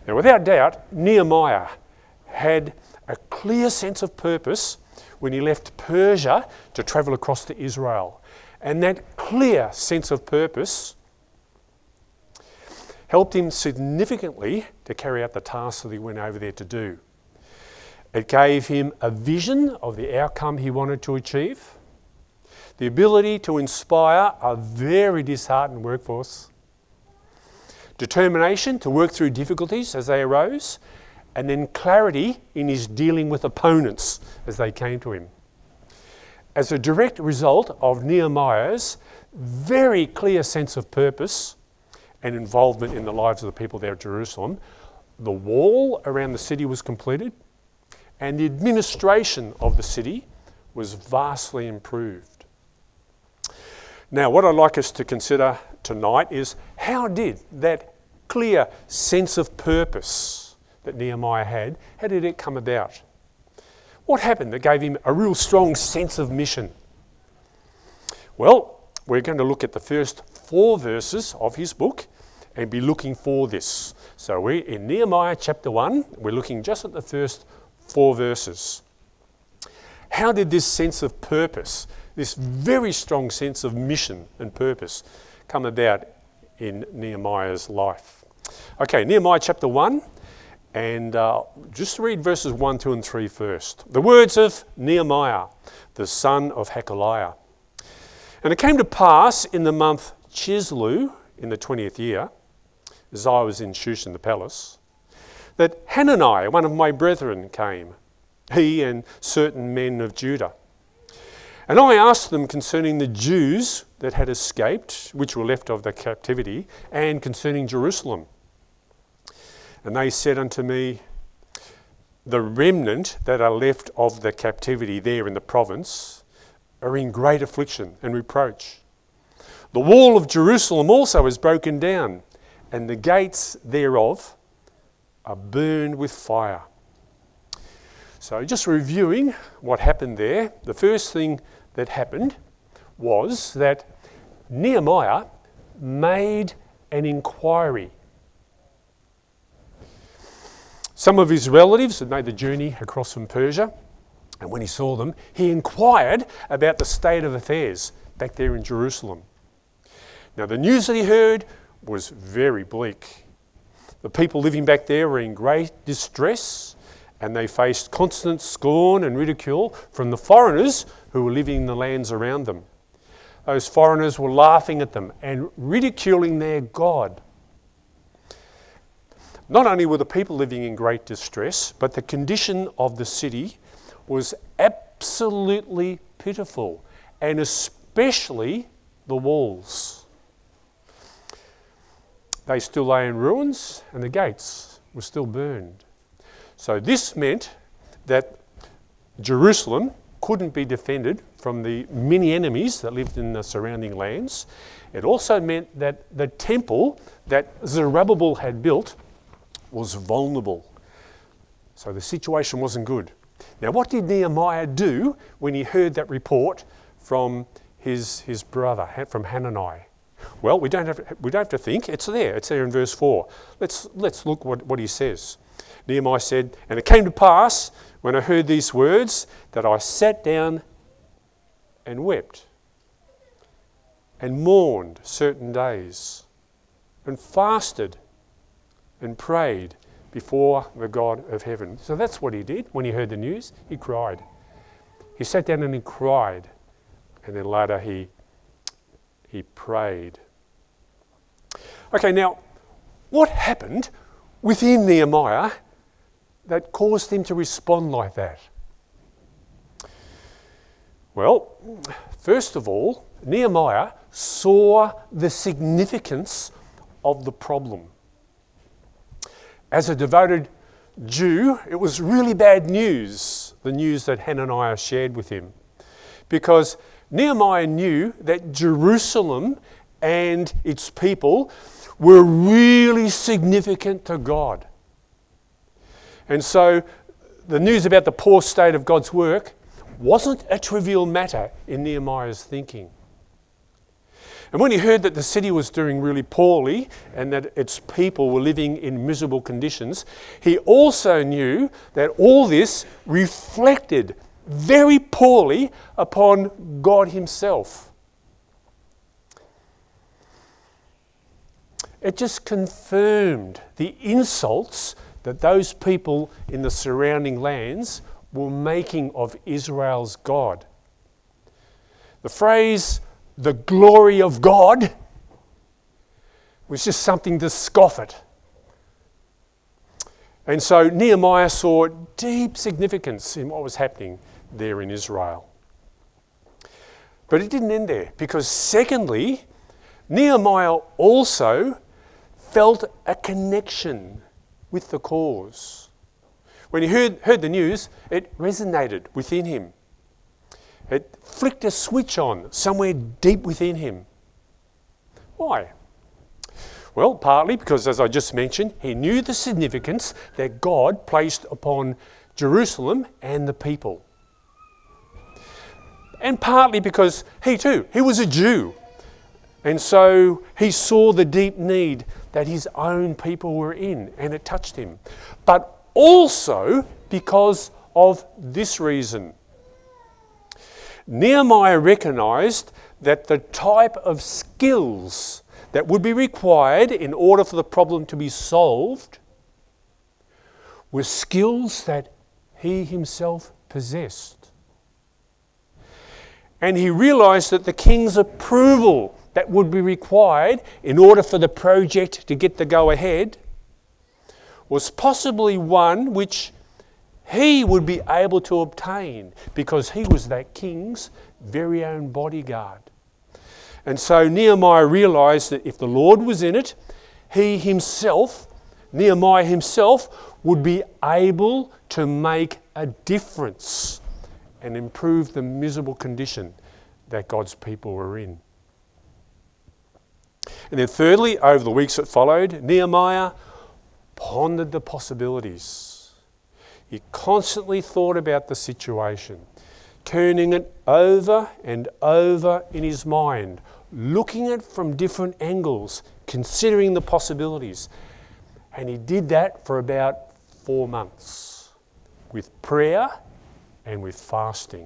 Now, without doubt, Nehemiah had a clear sense of purpose when he left Persia to travel across to Israel. And that clear sense of purpose helped him significantly to carry out the tasks that he went over there to do. It gave him a vision of the outcome he wanted to achieve, the ability to inspire a very disheartened workforce, determination to work through difficulties as they arose, and then clarity in his dealing with opponents as they came to him. As a direct result of Nehemiah's very clear sense of purpose and involvement in the lives of the people there at Jerusalem, the wall around the city was completed, and the administration of the city was vastly improved. Now, what I'd like us to consider tonight is, how did that clear sense of purpose that Nehemiah had, how did it come about? What happened that gave him a real strong sense of mission? Well, we're going to look at the first 4 verses of his book and be looking for this. So we're in Nehemiah chapter 1, we're looking just at the first 4 verses. How did this sense of purpose, this very strong sense of mission and purpose, come about in Nehemiah's life? Okay, Nehemiah chapter 1, and just read verses 1, 2 and 3 first. The words of Nehemiah, the son of Hakaliah. And it came to pass in the month Chislew, in the 20th year, as I was in Shushan the palace, that Hanani, one of my brethren, came, he and certain men of Judah. And I asked them concerning the Jews that had escaped, which were left of the captivity, and concerning Jerusalem. And they said unto me, the remnant that are left of the captivity there in the province are in great affliction and reproach. The wall of Jerusalem also is broken down, and the gates thereof are burned with fire. So just reviewing what happened there, the first thing that happened was that Nehemiah made an inquiry. Some of his relatives had made the journey across from Persia, and when he saw them, he inquired about the state of affairs back there in Jerusalem. Now, the news that he heard was very bleak. The people living back there were in great distress, and they faced constant scorn and ridicule from the foreigners who were living in the lands around them. Those foreigners were laughing at them and ridiculing their God. Not only were the people living in great distress, but the condition of the city was absolutely pitiful, and especially the walls. They still lay in ruins, and the gates were still burned. So this meant that Jerusalem couldn't be defended from the many enemies that lived in the surrounding lands. It also meant that the temple that Zerubbabel had built was vulnerable. So the situation wasn't good. Now, what did Nehemiah do when he heard that report from his brother, from Hanani? Well, we don't have to think. It's there in verse 4. Let's look what he says. Nehemiah said, and it came to pass when I heard these words that I sat down and wept and mourned certain days and fasted and prayed before the God of heaven. So that's what he did when he heard the news. He cried. He sat down and he cried. And then later he prayed. Okay, now, what happened within Nehemiah that caused him to respond like that? Well, first of all, Nehemiah saw the significance of the problem. As a devoted Jew, it was really bad news, the news that Hananiah shared with him, because Nehemiah knew that Jerusalem and its people were really significant to God. And so the news about the poor state of God's work wasn't a trivial matter in Nehemiah's thinking. And when he heard that the city was doing really poorly and that its people were living in miserable conditions, he also knew that all this reflected very poorly upon God himself. It just confirmed the insults that those people in the surrounding lands were making of Israel's God. The phrase, the glory of God, was just something to scoff at. And so Nehemiah saw deep significance in what was happening there in Israel. But it didn't end there, because secondly, Nehemiah also felt a connection with the cause. When he heard the news, it resonated within him. It flicked a switch on somewhere deep within him. Why? Well, partly because, as I just mentioned, he knew the significance that God placed upon Jerusalem and the people. And partly because he was a Jew. And so he saw the deep need that his own people were in, and it touched him. But also because of this reason. Nehemiah recognised that the type of skills that would be required in order for the problem to be solved were skills that he himself possessed. And he realised that the king's approval that would be required in order for the project to get the go-ahead was possibly one which he would be able to obtain because he was that king's very own bodyguard. And so Nehemiah realised that if the Lord was in it, Nehemiah himself, would be able to make a difference and improve the miserable condition that God's people were in. And then thirdly, over the weeks that followed, Nehemiah pondered the possibilities. He constantly thought about the situation, turning it over and over in his mind, looking at it from different angles, considering the possibilities. And he did that for about 4 months, with prayer and with fasting.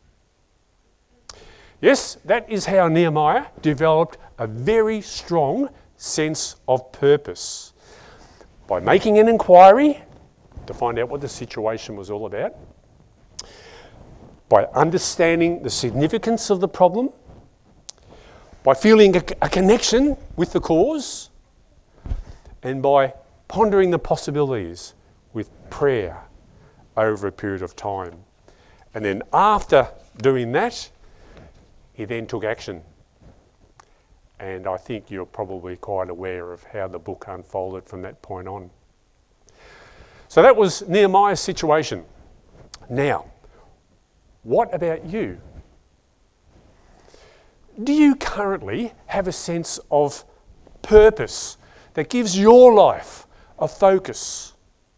Yes, that is how Nehemiah developed a very strong sense of purpose. By making an inquiry to find out what the situation was all about, by understanding the significance of the problem, by feeling a connection with the cause, and by pondering the possibilities with prayer over a period of time. And then after doing that, he then took action. And I think you're probably quite aware of how the book unfolded from that point on. So that was Nehemiah's situation. Now, what about you? Do you currently have a sense of purpose that gives your life a focus?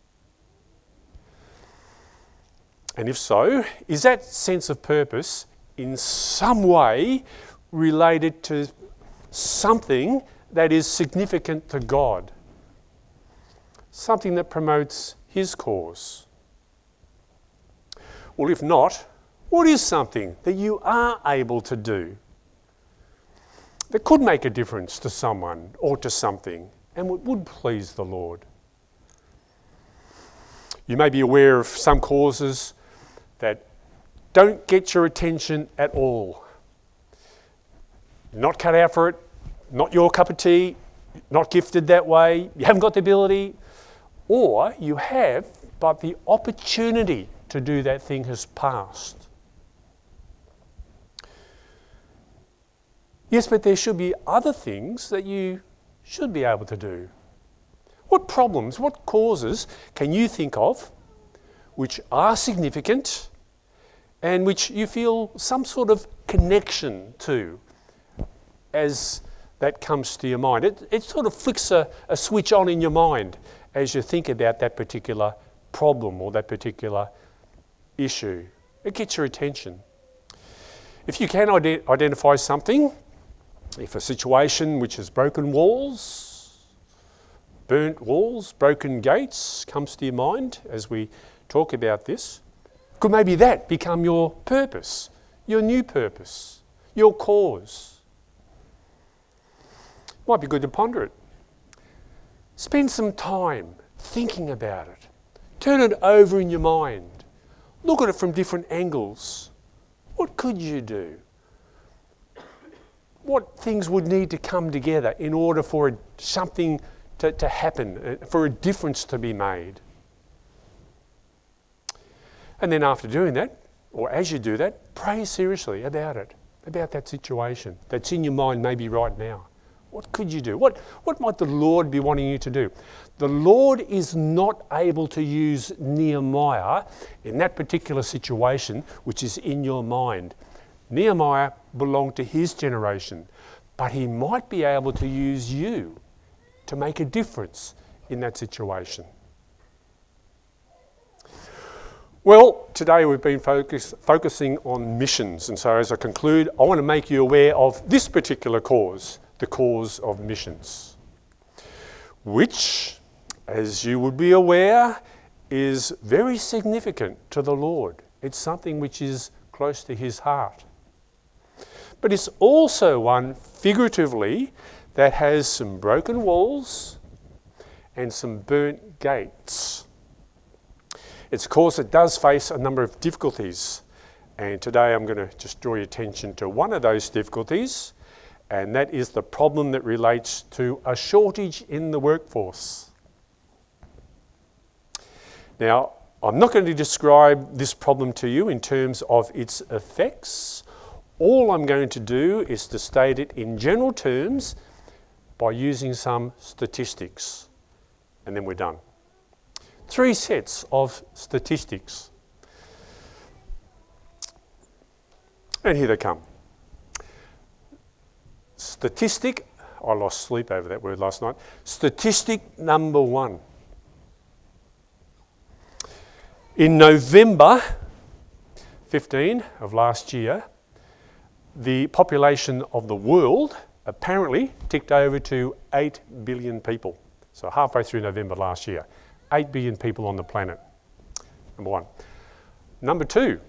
And if so, is that sense of purpose in some way related to something that is significant to God? Something that promotes His cause? Well, if not, what is something that you are able to do that could make a difference to someone or to something and would please the Lord? You may be aware of some causes that don't get your attention at all. Not cut out for it, not your cup of tea, not gifted that way, you haven't got the ability, or you have, but the opportunity to do that thing has passed. Yes, but there should be other things that you should be able to do. What problems, what causes can you think of which are significant and which you feel some sort of connection to as that comes to your mind? It sort of flicks a switch on in your mind as you think about that particular problem or that particular issue. It gets your attention. If you can identify something, If a situation which has broken walls, burnt walls, broken gates comes to your mind as we talk about this, could maybe that become your purpose, your new purpose, your cause? Might be good to ponder it. Spend some time thinking about it. Turn it over in your mind. Look at it from different angles. What could you do? What things would need to come together in order for something to happen, for a difference to be made? And then after doing that, or as you do that, pray seriously about it, about that situation that's in your mind maybe right now. What could you do? What might the Lord be wanting you to do? The Lord is not able to use Nehemiah in that particular situation which is in your mind. Nehemiah belonged to his generation, but he might be able to use you to make a difference in that situation. Well, today we've been focusing on missions, and so as I conclude, I want to make you aware of this particular cause, the cause of missions, which, as you would be aware, is very significant to the Lord. It's something which is close to his heart. But it's also one, figuratively, that has some broken walls and some burnt gates. It's a cause that does face a number of difficulties. And today I'm going to just draw your attention to one of those difficulties, and that is the problem that relates to a shortage in the workforce. Now, I'm not going to describe this problem to you in terms of its effects. All I'm going to do is to state it in general terms by using some statistics, and then we're done. 3 sets of statistics. And here they come. Statistic, I lost sleep over that word last night. Statistic number 1. In November 15 of last year, the population of the world apparently ticked over to 8 billion people. So halfway through November last year, 8 billion people on the planet. Number 1. Number 2.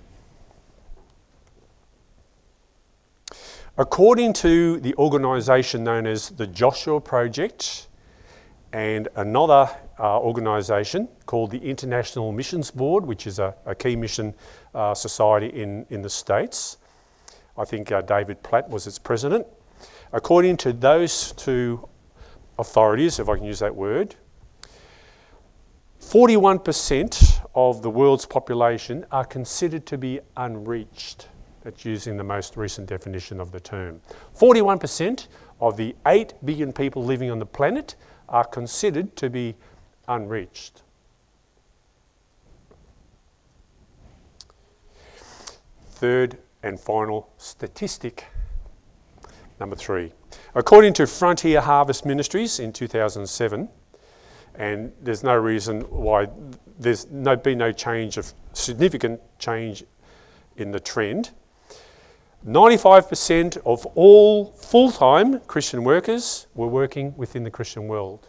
According to the organisation known as the Joshua Project and another organisation called the International Missions Board, which is a key mission society in the States. I think David Platt was its president. According to those 2 authorities, if I can use that word, 41% of the world's population are considered to be unreached. That's using the most recent definition of the term. 41% of the 8 billion people living on the planet are considered to be unreached. Third and final statistic, number 3. According to Frontier Harvest Ministries in 2007, and there's no reason why there's been no significant change in the trend, 95% of all full-time Christian workers were working within the Christian world.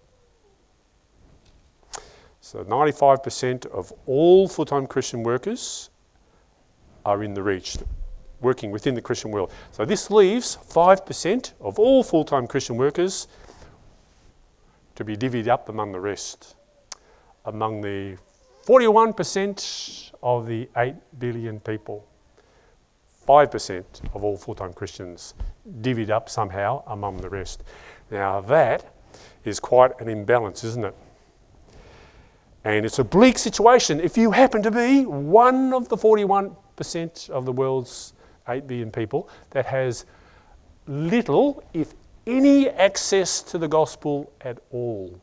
So 95% of all full-time Christian workers are in the reach, working within the Christian world. So this leaves 5% of all full-time Christian workers to be divvied up among the rest, among the 41% of the 8 billion people. 5% of all full-time Christians divvied up somehow among the rest. Now that is quite an imbalance, isn't it? And it's a bleak situation if you happen to be one of the 41% of the world's 8 billion people that has little, if any, access to the gospel at all.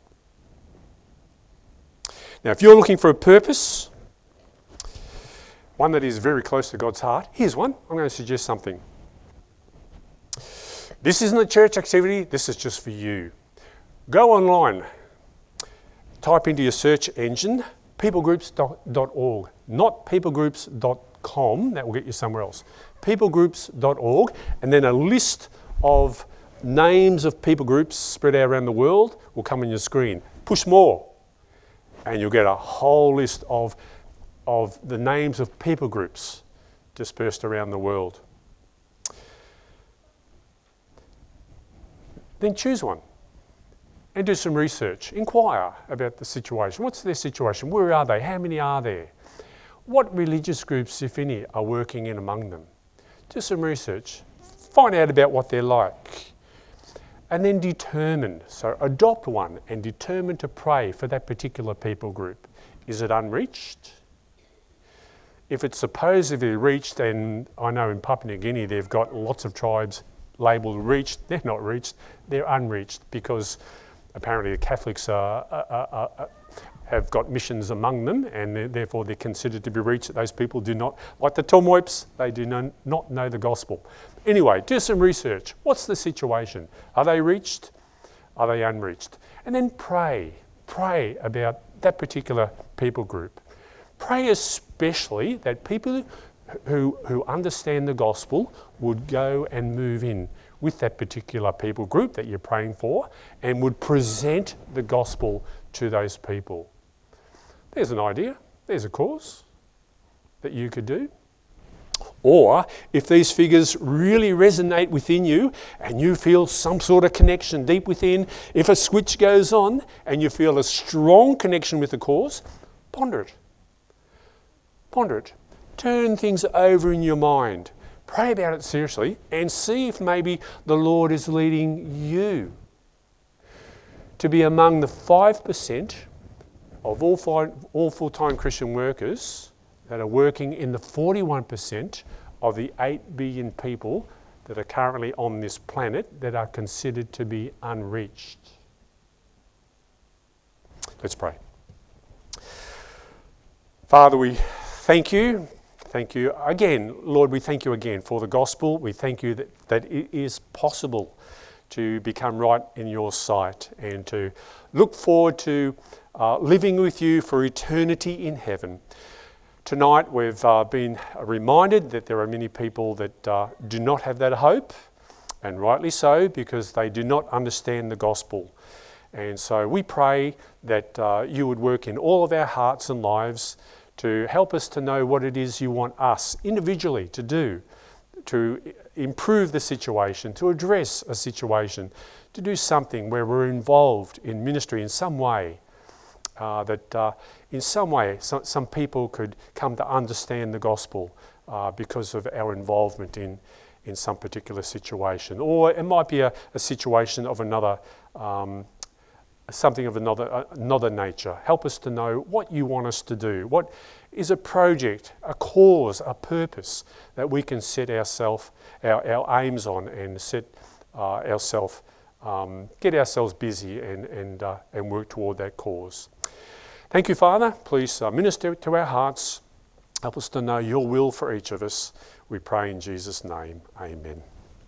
Now, if you're looking for a purpose, one that is very close to God's heart, here's one. I'm going to suggest something. This isn't a church activity, this is just for you. Go online, type into your search engine peoplegroups.org, not peoplegroups.com, that will get you somewhere else. Peoplegroups.org, and then a list of names of people groups spread out around the world will come on your screen. Push more, and you'll get a whole list of the names of people groups dispersed around the world. Then choose one and do some research. Inquire about the situation. What's their situation? Where are they? How many are there? What religious groups, if any, are working in among them? Do some research. Find out about what they're like. And then determine. So adopt one and determine to pray for that particular people group. Is it unreached? If it's supposedly reached, and I know in Papua New Guinea they've got lots of tribes labelled reached, they're not reached, they're unreached, because apparently the Catholics have got missions among them, and therefore they're considered to be reached. Those people do not, like the Tomoips, they do not know the gospel. Anyway, do some research. What's the situation? Are they reached? Are they unreached? And then pray about that particular people group. Pray especially that people who understand the gospel would go and move in with that particular people group that you're praying for, and would present the gospel to those people. There's an idea, there's a cause that you could do. Or if these figures really resonate within you and you feel some sort of connection deep within, if a switch goes on and you feel a strong connection with the cause, ponder it. Ponder it. Turn things over in your mind. Pray about it seriously and see if maybe the Lord is leading you to be among the 5% of all full-time Christian workers that are working in the 41% of the 8 billion people that are currently on this planet that are considered to be unreached. Let's pray. Father, we thank you. Thank you again, Lord, we thank you again for the gospel. We thank you that it is possible to become right in your sight and to look forward to living with you for eternity in heaven. Tonight we've been reminded that there are many people that do not have that hope, and rightly so, because they do not understand the gospel. And so we pray that you would work in all of our hearts and lives to help us to know what it is you want us individually to do, to improve the situation, to address a situation, to do something where we're involved in ministry in some way, that in some way some people could come to understand the gospel because of our involvement in some particular situation. Or it might be a situation of another something of another nature. Help us to know what you want us to do. What is a project, a cause, a purpose that we can set our aims on and set get ourselves busy and work toward that cause. Thank you, Father. Please minister to our hearts. Help us to know your will for each of us. We pray in Jesus' name. Amen.